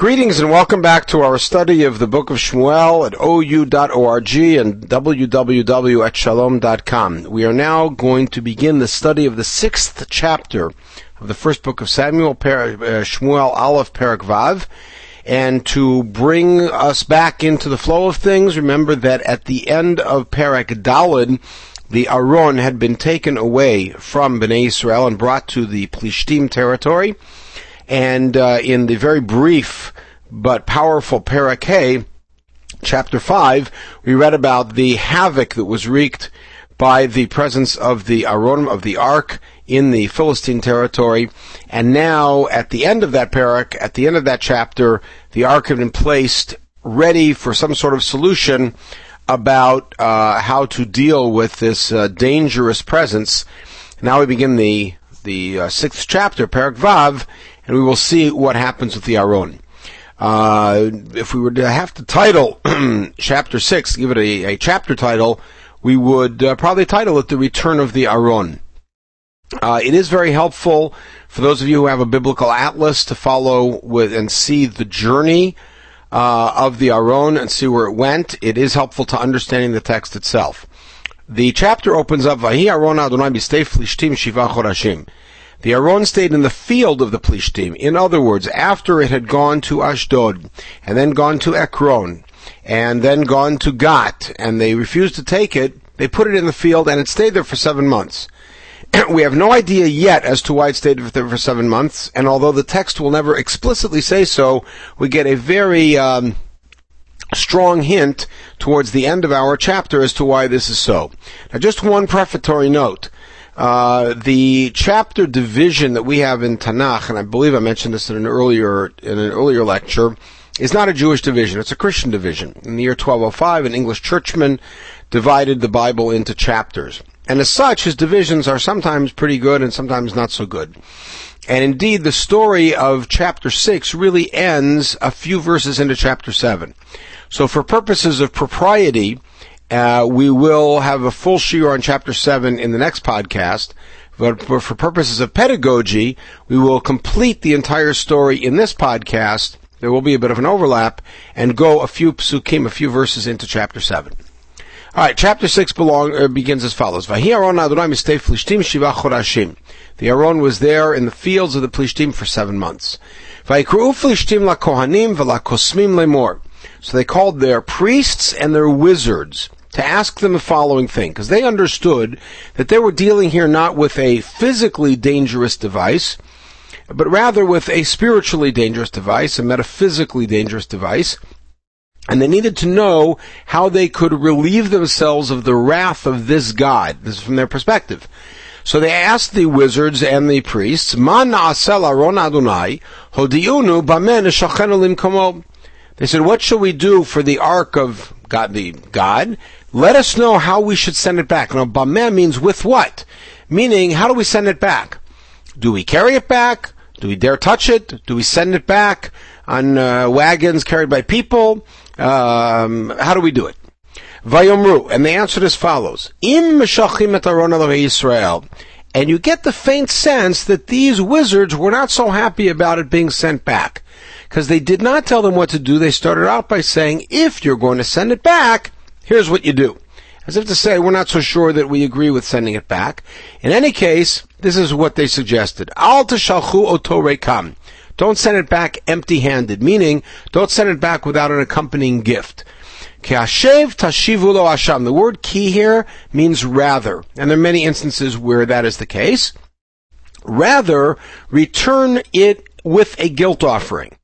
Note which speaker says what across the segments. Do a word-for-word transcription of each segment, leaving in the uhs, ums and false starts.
Speaker 1: Greetings and welcome back to our study of the book of Shmuel at o u dot org and w w w dot shalom dot com. We are now going to begin the study of the sixth chapter of the first book of Samuel, per, uh, Shmuel Aleph Perek Vav. And to bring us back into the flow of things, remember that at the end of Perek Daled, the Aron had been taken away from Bnei Israel and brought to the Plishtim territory. And uh, in the very brief but powerful Perek Hay, chapter five, we read about the havoc that was wreaked by the presence of the Aron, of the Ark, in the Philistine territory. And now, at the end of that Perek, at the end of that chapter, the Ark had been placed ready for some sort of solution about uh, how to deal with this uh, dangerous presence. Now we begin the the uh, sixth chapter, Perek Vav, and we will see what happens with the Aron. Uh, if we were to have to title chapter six, give it a, a chapter title, we would uh, probably title it The Return of the Aron. Uh, it is very helpful for those of you who have a biblical atlas to follow with and see the journey uh, of the Aron and see where it went. It is helpful to understanding the text itself. The chapter opens up, Vahi Aron Adonai b'stei Plishtim shiva chodashim. The Aron stayed in the field of the Plishtim. In other words, after it had gone to Ashdod, and then gone to Ekron, and then gone to Gat, and they refused to take it, they put it in the field, and it stayed there for seven months. We have no idea yet as to why it stayed there for seven months, and although the text will never explicitly say so, we get a very um, strong hint towards the end of our chapter as to why this is so. Now, just one prefatory note. Uh, the chapter division that we have in Tanakh, and I believe I mentioned this in an earlier in an earlier lecture, is not a Jewish division. It's a Christian division. In the year twelve oh five, an English churchman divided the Bible into chapters. And as such, his divisions are sometimes pretty good and sometimes not so good. And indeed, the story of chapter six really ends a few verses into chapter seven. So for purposes of propriety, Uh, we will have a full shiur on chapter seven in the next podcast, but for, for purposes of pedagogy, we will complete the entire story in this podcast. There will be a bit of an overlap, and go a few psukim, a few verses into chapter seven. Alright, chapter six belong, uh, begins as follows. Vahi Aron Adonai b'stei Plishtim shiva chodashim. The Aron was there in the fields of the Plishtim for seven months. Vayikru Plishtim la kohanim v'la kosmim lemor. So they called their priests and their wizards to ask them the following thing, because they understood that they were dealing here not with a physically dangerous device, but rather with a spiritually dangerous device, a metaphysically dangerous device, and they needed to know how they could relieve themselves of the wrath of this God. This is from their perspective. So they asked the wizards and the priests, Ma na'aseh Aron Adonai, hodiunu bameh neshachenu limkomo. They said, what shall we do for the ark of God, the God? Let us know how we should send it back. Now, bameh means with what? Meaning, how do we send it back? Do we carry it back? Do we dare touch it? Do we send it back on uh, wagons carried by people? Um, how do we do it? Vayomru, and they answered as follows. Im meshachim et Aron Elohei Yisrael. And you get the faint sense that these wizards were not so happy about it being sent back, because they did not tell them what to do. They started out by saying, if you're going to send it back, here's what you do. As if to say, we're not so sure that we agree with sending it back. In any case, this is what they suggested. Al teshalchu oto rekam. Don't send it back empty-handed, meaning, don't send it back without an accompanying gift. Ki hashev tashivu lo hasham. The word ki here means rather, and there are many instances where that is the case. Rather, return it with a guilt offering.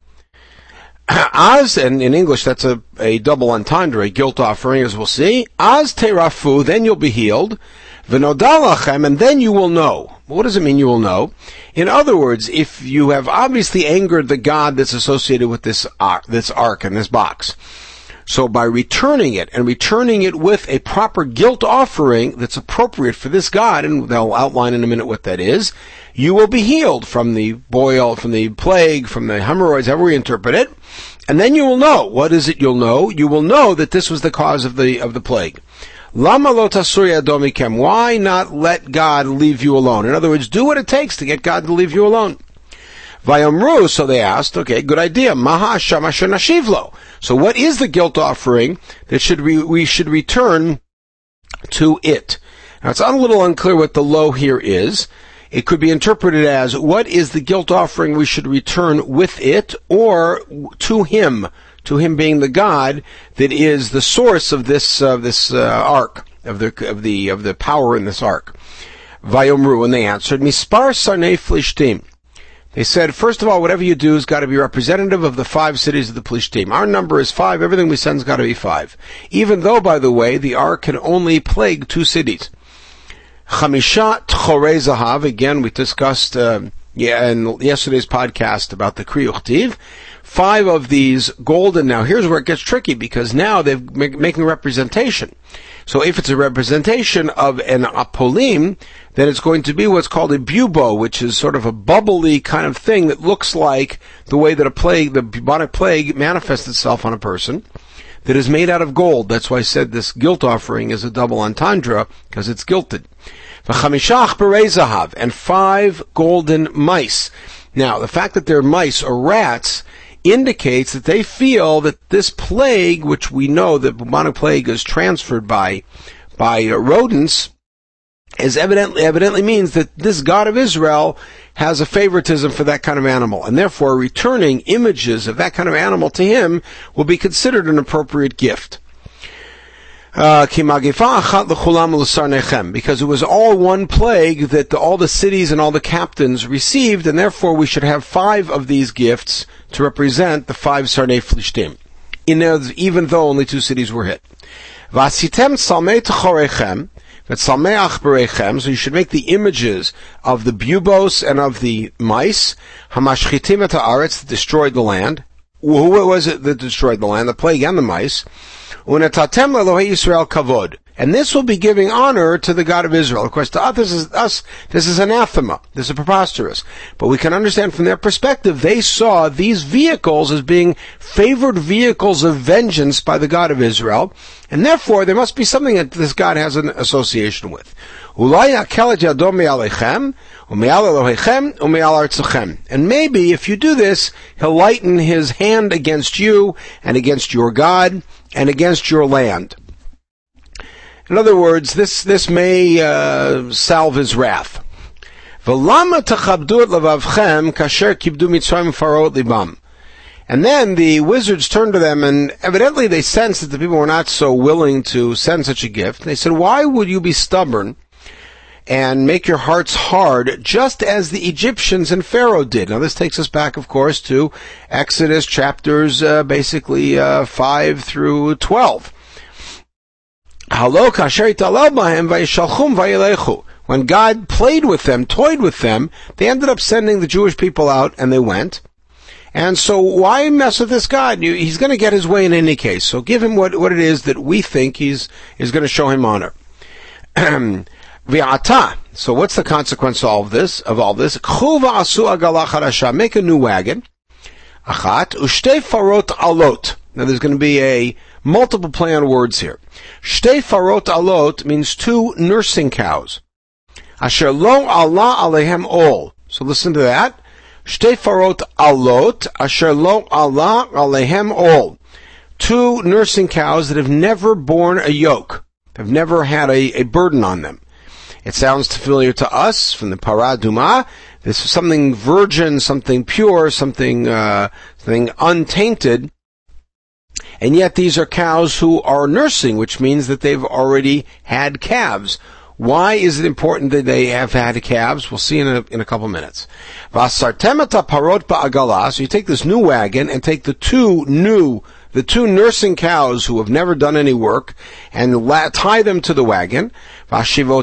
Speaker 1: Az, and in English that's a, a double entendre, a guilt offering, as we'll see. Az terafu, then you'll be healed. V'nodalachem, and then you will know. What does it mean you will know? In other words, if you have obviously angered the God that's associated with this ark, this ark and this box, so by returning it, and returning it with a proper guilt offering that's appropriate for this God, and they'll outline in a minute what that is, you will be healed from the boil, from the plague, from the hemorrhoids, however we interpret it, and then you will know. What is it you'll know? You will know that this was the cause of the of the plague. Lama lo tasur yado mikem. Why not let God leave you alone? In other words, do what it takes to get God to leave you alone. Vayomru, so they asked, okay, good idea. Maha Hasham asher nashiv lo. So what is the guilt offering that should we, we should return to it? Now it's a little unclear what the lo here is. It could be interpreted as, what is the guilt offering we should return with it, or to him, to him being the God that is the source of this uh, this uh, ark, of the of the of the power in this ark. Vayomru, and they answered, Mispar sarnei Plishtim. They said, first of all, whatever you do has got to be representative of the five cities of the Plishtim. Our number is five. Everything we send has got to be five. Even though, by the way, the ark can only plague two cities. Chamisha Tchorei Zahav. Again, we discussed uh, yeah, in yesterday's podcast about the Kri Uchtiv. Five of these golden. Now, here's where it gets tricky, because now they're make, making representation. So if it's a representation of an apolim, then it's going to be what's called a bubo, which is sort of a bubbly kind of thing that looks like the way that a plague, the bubonic plague, manifests itself on a person, that is made out of gold. That's why I said this guilt offering is a double entendre, because it's gilted. And five golden mice. Now, the fact that they're mice or rats indicates that they feel that this plague, which we know that bubonic plague is transferred by by uh, rodents, is evidently evidently means that this God of Israel has a favoritism for that kind of animal, and therefore returning images of that kind of animal to him will be considered an appropriate gift. Uh, because it was all one plague that the, all the cities and all the captains received, and therefore we should have five of these gifts to represent the five Sarnei Plishtim, even though only two cities were hit. Vasitem salmei techorechem, so you should make the images of the bubos and of the mice, hamashchitim et haaretz, that destroyed the land. Who was it that destroyed the land? The plague and the mice. Unetatem leElohei Yisrael kavod. And this will be giving honor to the God of Israel. Of course, to us, this is, us, this is anathema. This is preposterous. But we can understand from their perspective, they saw these vehicles as being favored vehicles of vengeance by the God of Israel, and therefore there must be something that this God has an association with. And maybe if you do this, he'll lighten his hand against you and against your God and against your land. In other words, this this may uh, salve his wrath. And then the wizards turned to them, and evidently they sensed that the people were not so willing to send such a gift. They said, why would you be stubborn and make your hearts hard, just as the Egyptians and Pharaoh did? Now this takes us back, of course, to Exodus chapters uh, basically uh, five through twelve. When God played with them, toyed with them, they ended up sending the Jewish people out, and they went. And so why mess with this God? He's going to get his way in any case. So give him what, what it is that we think he's is going to show him honor. So what's the consequence of all of this? Of all this, make a new wagon. Now there's going to be a multiple play on words here. Shtei farot alot means two nursing cows. Asher lo Allah alehem ol. So listen to that. Shtei farot alot, asher lo Allah alehem ol. Two nursing cows that have never borne a yoke, have never had a, a burden on them. It sounds familiar to us from the Parah Duma. This is something virgin, something pure, something uh, something untainted. And yet these are cows who are nursing, which means that they've already had calves. Why is it important that they have had calves? We'll see in a, in a couple minutes. So you take this new wagon and take the two new, the two nursing cows who have never done any work, and la- tie them to the wagon. And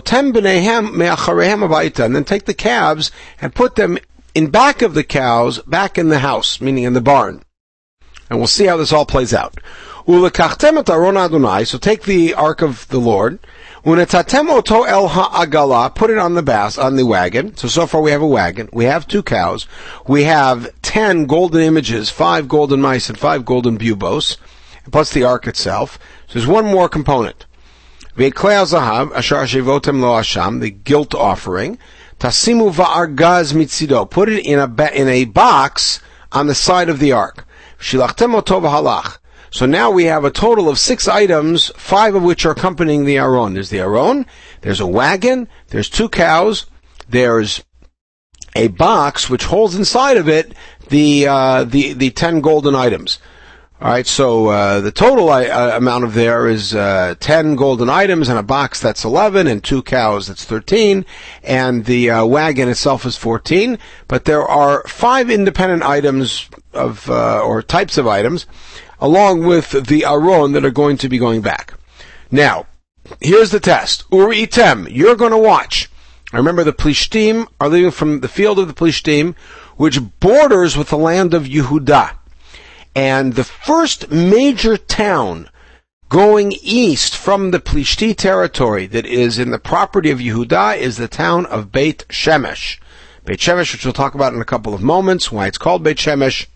Speaker 1: then take the calves and put them in back of the cows, back in the house, meaning in the barn. And we'll see how this all plays out. So take the ark of the Lord, put it on the bas, on the wagon. So, so far we have a wagon, we have two cows, we have ten golden images, five golden mice, and five golden bubos, plus the ark itself. So there's one more component. The guilt offering. Tasimu va'argaz mitzido. Put it in a ba- in a box on the side of the ark. Shilachtem oto v'halach. So now we have a total of six items, five of which are accompanying the Aron. There's the Aron, there's a wagon, there's two cows, there's a box which holds inside of it the uh, the the ten golden items. All right, so uh, the total uh, amount of there is uh, ten golden items, and a box that's eleven, and two cows that's thirteen, and the uh, wagon itself is fourteen. But there are five independent items of uh, or types of items, along with the Aron that are going to be going back. Now, here's the test. Uri'item, you're going to watch. I remember the Plishtim are leaving from the field of the Plishtim, which borders with the land of Yehudah. And the first major town going east from the Plishti territory that is in the property of Yehudah is the town of Beit Shemesh. Beit Shemesh, which we'll talk about in a couple of moments, why it's called Beit Shemesh.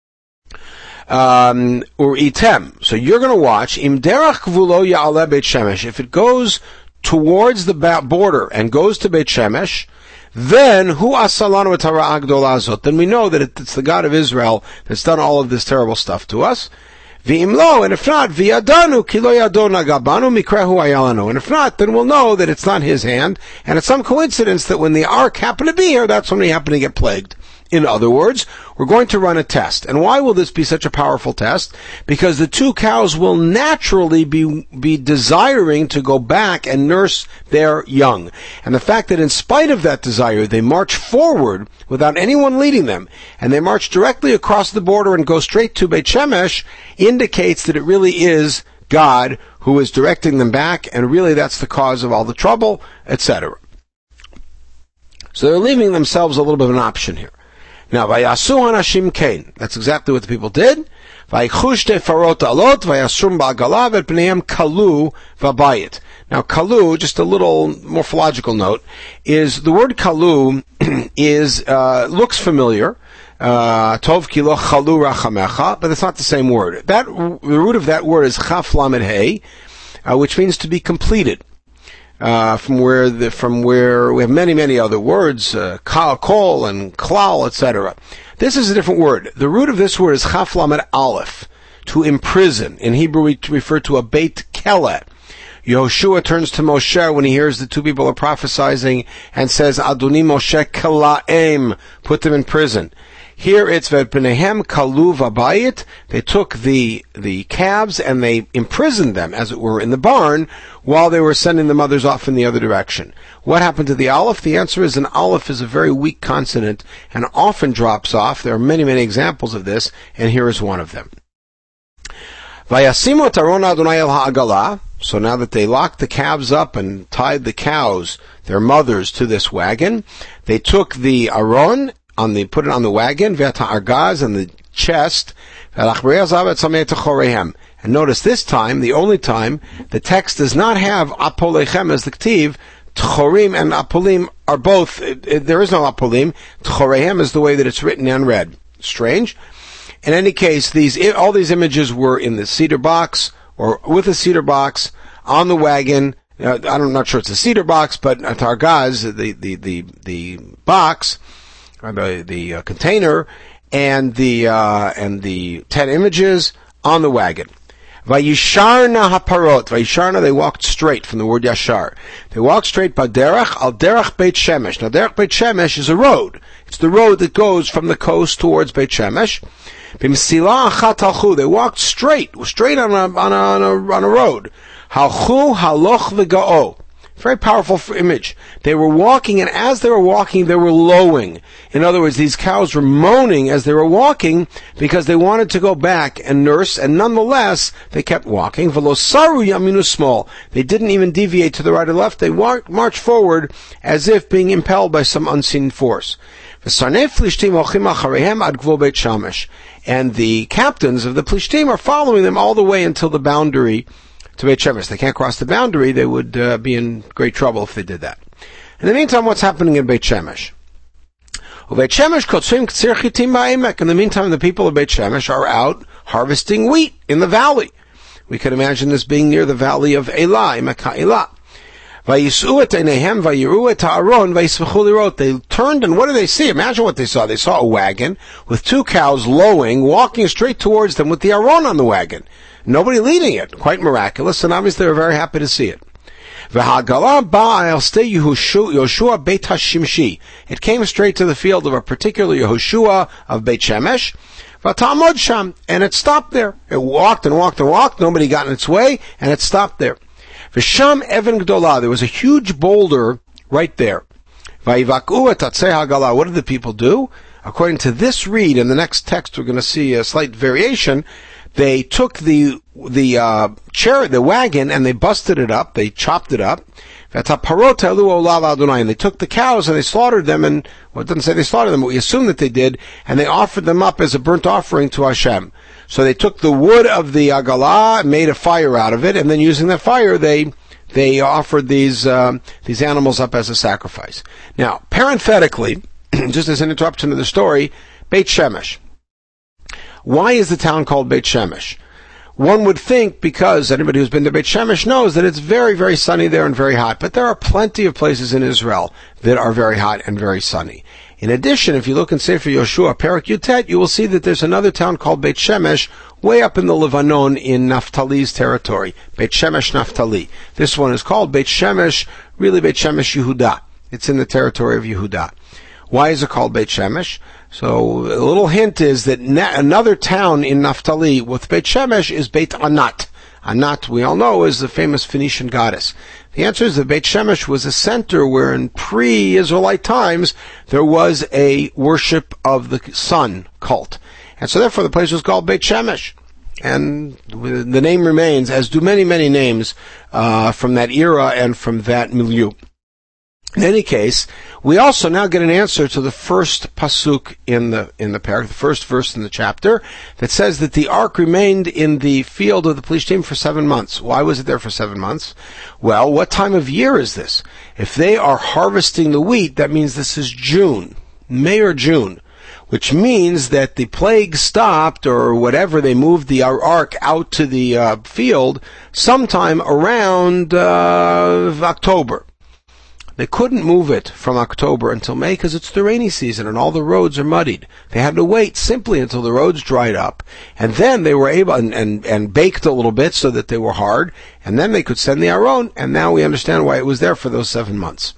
Speaker 1: Um, or Item. So you're going to watch, Im derach gvulo ya'aleh Beit Shemesh. If it goes towards the border and goes to Beit Shemesh, then hu asalanu et hara'ah gdolah azot. Then we know that it's the God of Israel that's done all of this terrible stuff to us. V'im lo, and if not, v'yadanu ki lo yado nagabanu mikrehu ayalanu. And if not, then we'll know that it's not his hand, and it's some coincidence that when the ark happened to be here, that's when we happen to get plagued. In other words, we're going to run a test. And why will this be such a powerful test? Because the two cows will naturally be, be desiring to go back and nurse their young. And the fact that in spite of that desire, they march forward without anyone leading them, and they march directly across the border and go straight to Beit Shemesh, indicates that it really is God who is directing them back, and really that's the cause of all the trouble, et cetera. So they're leaving themselves a little bit of an option here. Now, vayasu hanashim kain. That's exactly what the people did. Vayikhu shte farot alot vayasrum ba'agalav et bneihem kalu v'bayit. Now, kalu, just a little morphological note, is the word kalu is uh, looks familiar. Uh, tov kilo chalu rachamecha, but it's not the same word. That the root of that word is chaf lamed hey, uh, which means to be completed. Uh, from where the, from where we have many, many other words, uh, kol and klal, et cetera. This is a different word. The root of this word is chaf lamed aleph, to imprison. In Hebrew, we refer to a beit kele. Yehoshua turns to Moshe when he hears the two people are prophesying and says, Adoni Moshe kalaim, put them in prison. Here it's V'Bneihem Kalu V'Bayit. They took the the calves and they imprisoned them, as it were, in the barn while they were sending the mothers off in the other direction. What happened to the aleph? The answer is an aleph is a very weak consonant and often drops off. There are many, many examples of this, and here is one of them. Vayasimu et Aron Adonai el ha'agalah. So now that they locked the calves up and tied the cows, their mothers, to this wagon, they took the Aron, on the, put it on the wagon, v'ata argaz, and the chest, and notice this time, the only time, the text does not have apolechem as the ktiv. Tchorim and apolim are both, it, it, there is no apolim. Tchorehem is the way that it's written and read. Strange. In any case, these, all these images were in the cedar box, or with a cedar box, on the wagon. Uh, I'm not sure it's a cedar box, but targaz, the, the, the, the box, the the uh, container, and the uh, and the ten images on the wagon. Vayisharna haparot. Vayisharna, they walked straight from the word yashar. They walked straight by derech al derech Beit Shemesh. Now derech Beit Shemesh is a road. It's the road that goes from the coast towards Beit Shemesh. B'msila achat halchu. They walked straight, straight on a on a on a, on a road. Halchu haloch v'ga'o. Very powerful image. They were walking, and as they were walking, they were lowing. In other words, these cows were moaning as they were walking because they wanted to go back and nurse, and nonetheless, they kept walking. Velosaru yaminu small. They didn't even deviate to the right or left. They walked, marched forward as if being impelled by some unseen force. And the captains of the Plishtim are following them all the way until the boundary to Beit Shemesh. They can't cross the boundary. They would uh, be in great trouble if they did that. In the meantime, what's happening in Beit Shemesh? In the meantime, the people of Beit Shemesh are out harvesting wheat in the valley. We can imagine this being near the valley of Elah, Mecca Elah. Vayis'u et einehem vayiru et ha'aron vayismechu lirot. They turned, and what did they see? Imagine what they saw. They saw a wagon with two cows lowing, walking straight towards them with the aron on the wagon. Nobody leading it. Quite miraculous, and obviously they were very happy to see it. V'ha'gala ba'a el stei Yoshua Beit HaShimshi. It came straight to the field of a particular Yehoshua of Beit Shemesh. V'tamod sham, and it stopped there. It walked and walked and walked. Nobody got in its way, and it stopped there. V'sham even gdolah. There was a huge boulder right there. V'yivak'u et atzei ha'gala. What did the people do? According to this read, in the next text we're going to see a slight variation. They took the the uh, chariot, the wagon, and they busted it up. They chopped it up. And they took the cows and they slaughtered them. And well, it doesn't say they slaughtered them, but we assume that they did. And they offered them up as a burnt offering to Hashem. So they took the wood of the agalah, made a fire out of it, and then using that fire, they they offered these um, these animals up as a sacrifice. Now, parenthetically, just as an interruption to the story, Beit Shemesh. Why is the town called Beit Shemesh? One would think, because anybody who's been to Beit Shemesh knows that it's very, very sunny there and very hot. But there are plenty of places in Israel that are very hot and very sunny. In addition, if you look in Sefer Yoshua, Perek Yutet, you will see that there's another town called Beit Shemesh way up in the Lebanon in Naphtali's territory. Beit Shemesh Naphtali. This one is called Beit Shemesh, really Beit Shemesh Yehuda. It's in the territory of Yehuda. Why is it called Beit Shemesh? So a little hint is that na- another town in Naphtali with Beit Shemesh is Beit Anat. Anat, we all know, is the famous Phoenician goddess. The answer is that Beit Shemesh was a center where in pre-Israelite times there was a worship of the sun cult. And so therefore the place was called Beit Shemesh. And the name remains, as do many, many names uh, from that era and from that milieu. In any case, we also now get an answer to the first pasuk in the in the parak, the first verse in the chapter, that says that the ark remained in the field of the Plishtim for seven months. Why was it there for seven months? Well, what time of year is this? If they are harvesting the wheat, that means this is June, May or June, which means that the plague stopped, or whatever, they moved the ark out to the uh, field sometime around uh, October. They couldn't move it from October until May because it's the rainy season and all the roads are muddied. They had to wait simply until the roads dried up, and then they were able, and, and, and baked a little bit so that they were hard, and then they could send the aron, and now we understand why it was there for those seven months.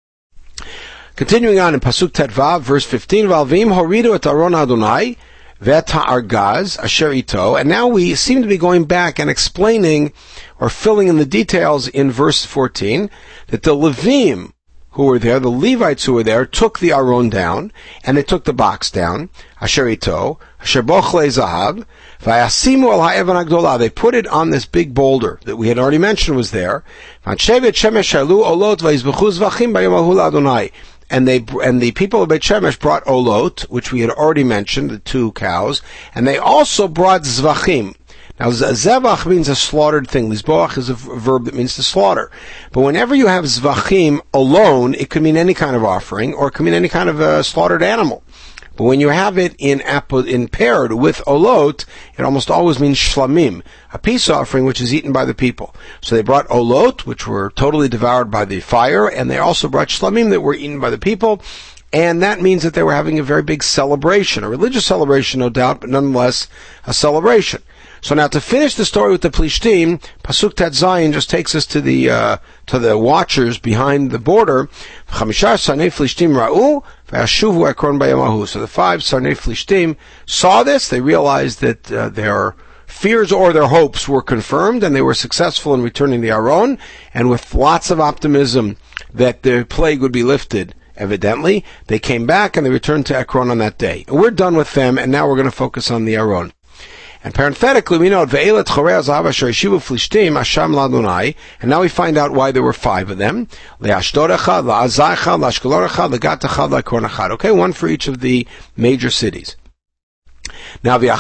Speaker 1: Continuing on in Pasuk Tetvav, verse fifteen, Valvim horidu et aron Adonai, vet ha'argaz asher ito, and now we seem to be going back and explaining or filling in the details in verse fourteen, that the Levim who were there, the Levites who were there, took the aron down, and they took the box down, asher ito, asher bochle zahav, vayasimu al ha'evan hagdolah. They put it on this big boulder that we had already mentioned was there. V'anshevet shemesh shalu olot vayizbechu zvachim bayom ahu la'Adonai. And they and the people of Beit Shemesh brought olot, which we had already mentioned, the two cows, and they also brought zvachim. Now, zevach means a slaughtered thing. Lizboach is a verb that means to slaughter. But whenever you have zvachim alone, it could mean any kind of offering, or it could mean any kind of a slaughtered animal. But when you have it in in paired with olot, it almost always means shlamim, a peace offering which is eaten by the people. So they brought olot, which were totally devoured by the fire, and they also brought shlamim that were eaten by the people. And that means that they were having a very big celebration, a religious celebration, no doubt, but nonetheless a celebration. So now to finish the story with the Plishtim, Pasuk Tet Zayin just takes us to the uh, to the watchers behind the border. So the five Sarnei Plishtim saw this. They realized that uh, their fears or their hopes were confirmed, and they were successful in returning the aron, and with lots of optimism that the plague would be lifted. Evidently, they came back and they returned to Ekron on that day. And we're done with them, and now we're going to focus on the aron. And parenthetically, we know, and now we find out why there were five of them. Okay, one for each of the major cities. Now, this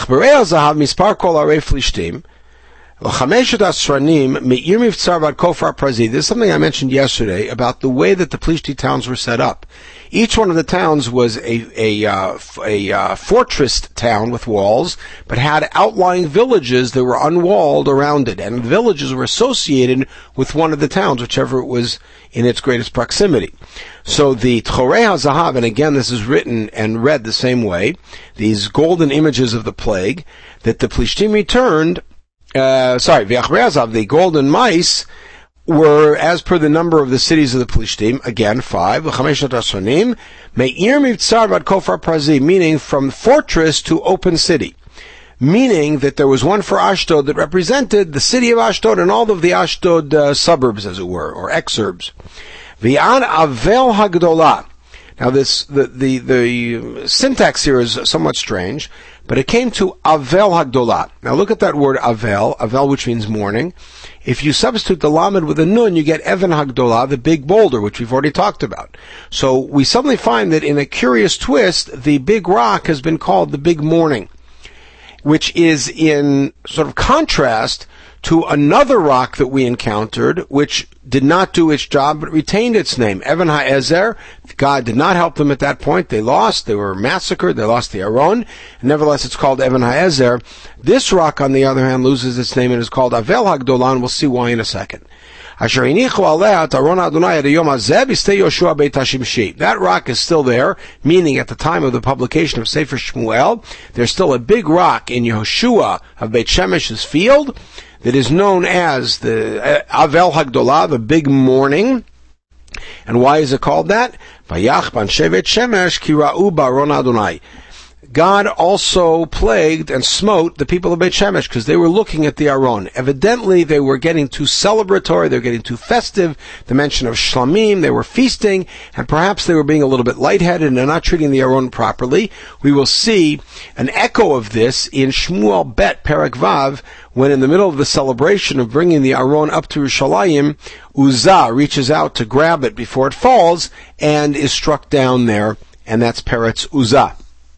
Speaker 1: is something I mentioned yesterday about the way that the Plishti towns were set up. Each one of the towns was a a, uh, a uh, fortress town with walls, but had outlying villages that were unwalled around it, and the villages were associated with one of the towns, whichever it was in its greatest proximity. So the Tchorei HaZahav, and again this is written and read the same way, these golden images of the plague, that the Plishtim returned, uh, sorry, V'Achrei HaZahav, the golden mice, were, as per the number of the cities of the Plishtim, again, five, Me'ir Mivtzar Vad Kofar Prazi, meaning from fortress to open city. Meaning that there was one for Ashdod that represented the city of Ashdod and all of the Ashdod uh, suburbs, as it were, or exurbs. V'an Avel Hagdolah. Now this, the, the, the syntax here is somewhat strange, but it came to Avel Hagdolah. Now look at that word Avel, Avel which means morning. If you substitute the lamed with a nun, you get Even Hagdolah, the big boulder, which we've already talked about. So we suddenly find that in a curious twist, the big rock has been called the big morning, which is in sort of contrast to another rock that we encountered, which did not do its job, but retained its name. Even HaEzer, God did not help them at that point. They lost, they were massacred, they lost the Aron, and nevertheless it's called Even HaEzer. This rock, on the other hand, loses its name and is called Avel Hagdolah, and we'll see why in a second. That rock is still there, meaning at the time of the publication of Sefer Shmuel, there's still a big rock in Yehoshua of Beit Shemesh's field that is known as the Avel Hagdolah, the big morning. And why is it called that? Vayach ban shevet Shemesh ki ra'u ba'aron Adonai. God also plagued and smote the people of Beit Shemesh because they were looking at the Aron. Evidently, they were getting too celebratory, they were getting too festive. The mention of Shlamim, they were feasting, and perhaps they were being a little bit lightheaded and not treating the Aron properly. We will see an echo of this in Shmuel Bet Perek Vav, when in the middle of the celebration of bringing the Aron up to Yerushalayim, Uzzah reaches out to grab it before it falls and is struck down there, and that's Peretz Uzzah.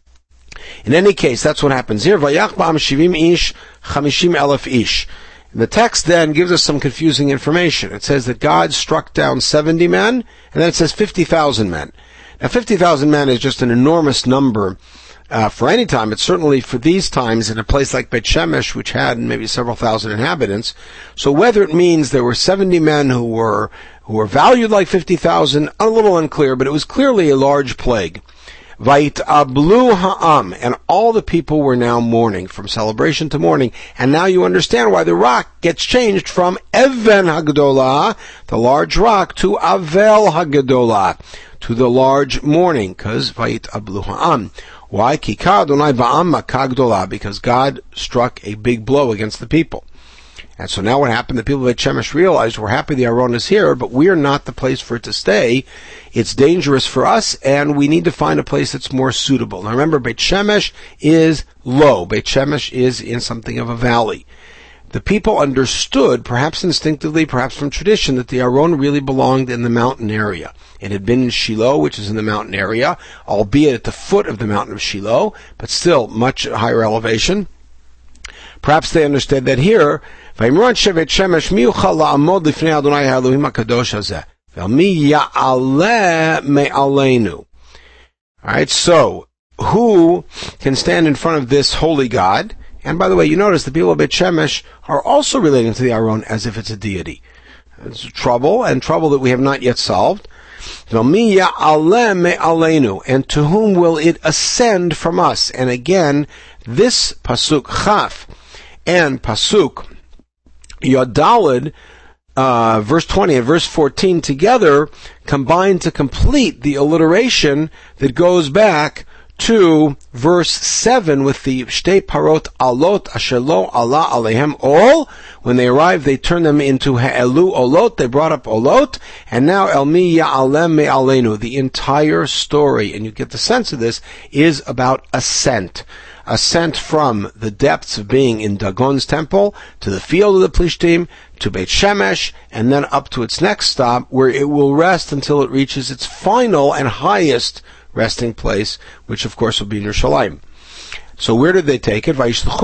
Speaker 1: In any case, that's what happens here. Vayach ba'am shivim ish, chamishim elef ish. The text then gives us some confusing information. It says that God struck down seventy men, and then it says fifty thousand men. Now, fifty thousand men is just an enormous number uh, for any time. It's certainly for these times in a place like Beit Shemesh, which had maybe several thousand inhabitants. So whether it means there were seventy men who were who were valued like fifty thousand, a little unclear, but it was clearly a large plague. Vait ablu ha'am, and all the people were now mourning, from celebration to mourning. And now you understand why the rock gets changed from Even Hagdolah, the large rock, to Avel Hagdolah, to the large mourning, because Vait ablu ha'am. Why? Kikar Adonai ba'am makah gdolah, because God struck a big blow against the people. And so now what happened? The people of Beit Shemesh realized, we're happy the Aron is here, but we're not the place for it to stay. It's dangerous for us, and we need to find a place that's more suitable. Now remember, Beit Shemesh is low. Beit Shemesh is in something of a valley. The people understood, perhaps instinctively, perhaps from tradition, that the Aron really belonged in the mountain area. It had been in Shiloh, which is in the mountain area, albeit at the foot of the mountain of Shiloh, but still much higher elevation. Perhaps they understood that here, Vayimron shevet Shemesh mi yuchal la'amod lifnei Adonai ha'Elohim hakadosh hazeh, ve'mi ya'aleh me'aleinu. Alright, so, who can stand in front of this holy God? And by the way, you notice the people of Beit Shemesh are also relating to the Aron as if it's a deity. It's trouble, and trouble that we have not yet solved. Ve'mi ya'aleh me'aleinu, and to whom will it ascend from us? And again, this pasuk Chaf and pasuk Yodalid, uh, verse twenty and verse fourteen together combine to complete the alliteration that goes back to verse seven with the Shtei Parot Alot Asher lo Allah Alehem Ol. When they arrived, they turned them into Ha'elu Olot. They brought up Olot, and now El Mi Ya'alem Me'aleinu. The entire story, and you get the sense of this, is about ascent. Ascent from the depths of being in Dagon's temple to the field of the Plishtim to Beit Shemesh, and then up to its next stop, where it will rest until it reaches its final and highest resting place, which of course will be in Yerushalayim. So where did they take it? They sent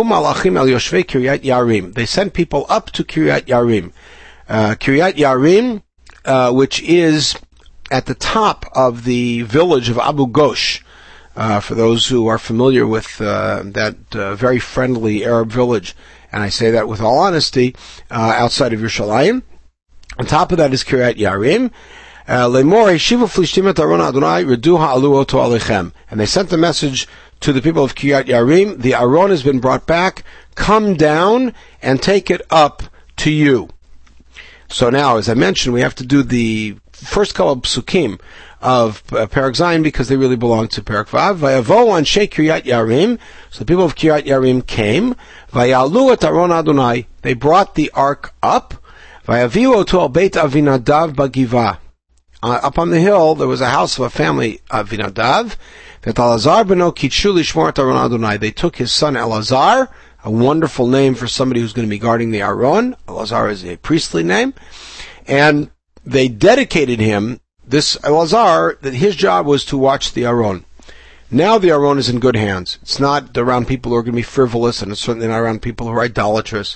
Speaker 1: people up to Kiryat Yarim. Uh, Kiryat Yarim, uh, which is at the top of the village of Abu Ghosh. Uh, for those who are familiar with uh, that uh, very friendly Arab village, and I say that with all honesty, uh, outside of Yerushalayim. On top of that is Kiryat Yarim. Lemor Shiva Flishtim Aron Adonai Redu Ha'alu Oto Alechem. And they sent the message to the people of Kiryat Yarim, the Aron has been brought back, come down and take it up to you. So now, as I mentioned, we have to do the first couple of psukim of uh, Perek Zayin because they really belong to Perek Vav. Vayavo anshe Kiryat Yarim. So the people of Kiryat Yarim came. Vayalu et Aron Adonai. They brought the ark up. Vayaviu oto al Beit Avinadav Bagiva. Uh, up on the hill, there was a house of a family, Avinadav. That Elazar beno Kitshu lishmor et Aron Adonai. They took his son Elazar, a wonderful name for somebody who's going to be guarding the Aron. Elazar is a priestly name. And they dedicated him, this Elazar, that his job was to watch the Aron. Now the Aron is in good hands. It's not around people who are going to be frivolous, and it's certainly not around people who are idolatrous.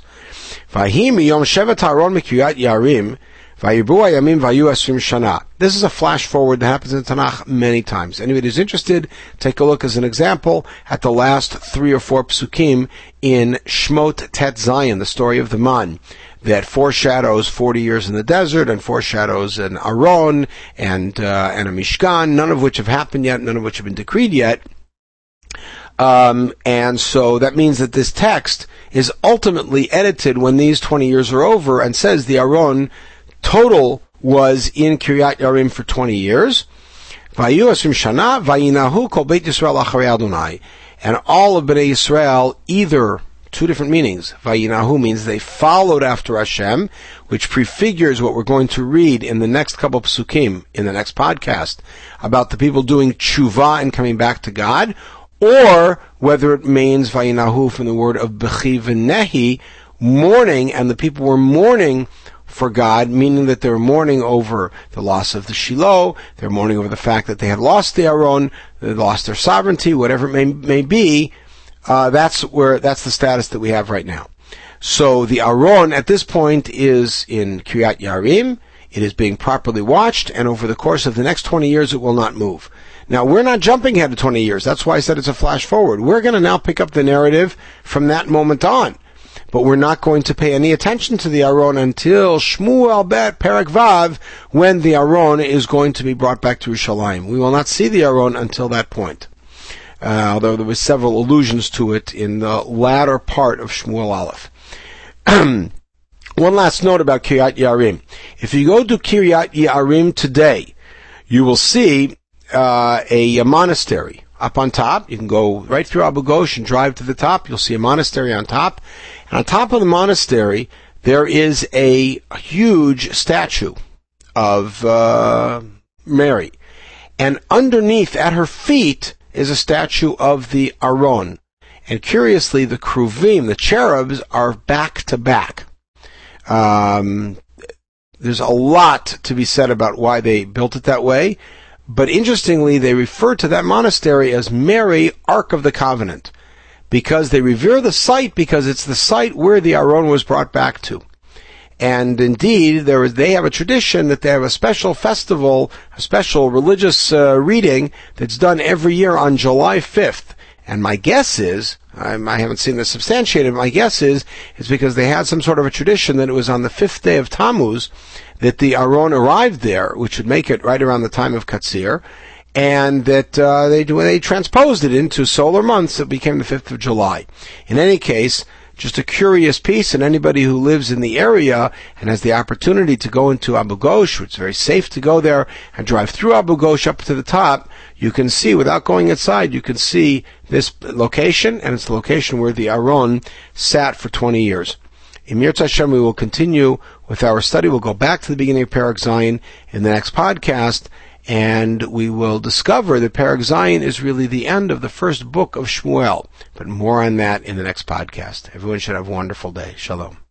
Speaker 1: This is a flash forward that happens in Tanakh many times. Anybody who's interested, take a look as an example at the last three or four psukim in Shmot Tet Zayin, the story of the man, that foreshadows forty years in the desert and foreshadows an Aron and uh, and a Mishkan, none of which have happened yet, none of which have been decreed yet. Um, and so that means that this text is ultimately edited when these twenty years are over and says the Aron total was in Kiryat Yarim for twenty years. Vayu asrim shana vayinahu kol Beit Yisrael acharei Adonai. And all of Bnei Yisrael, either two different meanings. Vayinahu means they followed after Hashem, which prefigures what we're going to read in the next couple of psukim, in the next podcast, about the people doing tshuva and coming back to God, or whether it means Vayinahu from the word of Bechi v'nehi, mourning, and the people were mourning for God, meaning that they're mourning over the loss of the Shiloh, they're mourning over the fact that they had lost the Aron, they lost their sovereignty, whatever it may, may be. Uh, that's where, that's the status that we have right now. So the Aron at this point is in Kiryat Yarim. It is being properly watched, and over the course of the next twenty years it will not move. Now, we're not jumping ahead of twenty years. That's why I said it's a flash forward. We're going to now pick up the narrative from that moment on. But we're not going to pay any attention to the Aron until Shmuel Bet Perek Vav, when the Aron is going to be brought back to Yerushalayim. We will not see the Aron until that point. Uh, although there were several allusions to it in the latter part of Shmuel Aleph. One last note about Kiryat Yarim. If you go to Kiryat Yarim today, you will see uh, a, a monastery up on top. You can go right through Abu Ghosh and drive to the top. You'll see a monastery on top. And on top of the monastery, there is a huge statue of uh, Mary. And underneath, at her feet, is a statue of the Aron. And curiously, the Kruvim, the cherubs, are back to back. Um, there's a lot to be said about why they built it that way. But interestingly, they refer to that monastery as Mary, Ark of the Covenant, because they revere the site because it's the site where the Aron was brought back to. And indeed, there is, they have a tradition that they have a special festival, a special religious uh, reading that's done every year on July fifth. And my guess is, I'm, I haven't seen this substantiated, my guess is, is because they had some sort of a tradition that it was on the fifth day of Tammuz that the Aron arrived there, which would make it right around the time of Katsir, and that uh, they when they transposed it into solar months, it became the fifth of July. In any case, just a curious piece, and anybody who lives in the area and has the opportunity to go into Abu Ghosh, it's very safe to go there and drive through Abu Ghosh up to the top, you can see, without going inside, you can see this location, and it's the location where the Aron sat for twenty years. In Yirtzeh Hashem, we will continue with our study. We'll go back to the beginning of Perek Zayin in the next podcast, and we will discover that Perek Zayin is really the end of the first book of Shmuel. But more on that in the next podcast. Everyone should have a wonderful day. Shalom.